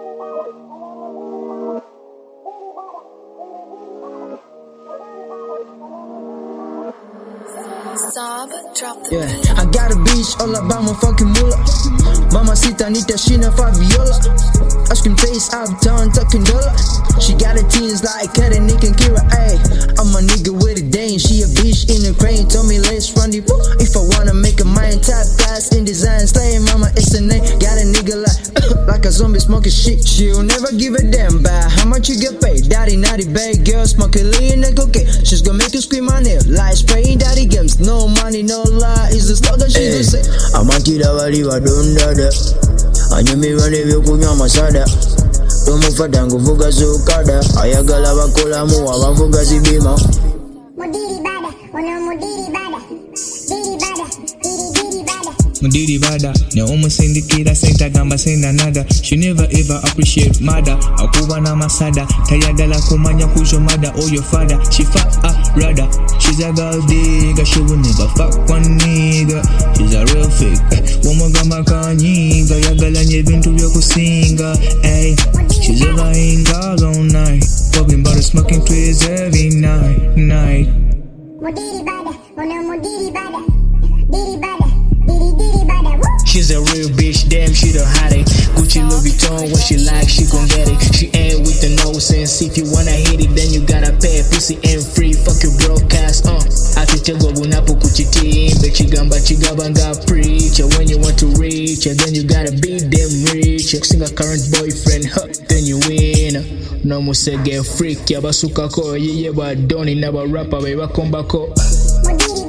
Yeah, I got a bitch all about my fucking moolah. Mamacita Anita, she na Fabiola. Ice cream taste uptown, talking dollar. She got her teens like Kat and Nick and Kira, ayy. I'm a nigga with a dame, she a bitch in a crane. Told me let's rendezvous if I wanna make a mind. Top class in design, slay mama, it's a name. Got a nigga like a zombie smoking shit. She'll never give a damn about how much you get paid. Daddy naughty bad girl, smoking lean and cocaine. She's gonna make you scream my name. Light spraying daddy games, no money, no lie. Is the slogan she gon' say. Amakira bali badondada anyumirwa n'ebyokunywa amasada tomufata nguvuga zokada ayagala bakolamu abavuga zibima Mudiri bada, ne umusindikira senta gamba senda nada. She never ever appreciate mada. Akuba na masada, tayagala kumanya kujo mada or your father. She fuck a brother, she's a gold digger. She will never fuck one nigga. She's a real fake. Woman gamba kanyiga, yagala nye bintu byo kusinga. Ay, she's over in God all night, talking about the smoking trees every night. Mudiri bada, mudiri bada, diri bada. She's a real bitch, damn, she the hottest. Gucci, Louis Vuitton, what she like, she gon' get it. She ain't with the nonsense. If you wanna hit it, then you gotta pay. Pussy ain't free, fuck your broadcast, Atichego bunapo kuchitimbe, chigabanga preach. When you want to reach, then you gotta beat them rich. Sing a current boyfriend, then you win. No musege freak, yabasuka ko, ye badoni, naba rapper, baby, come back.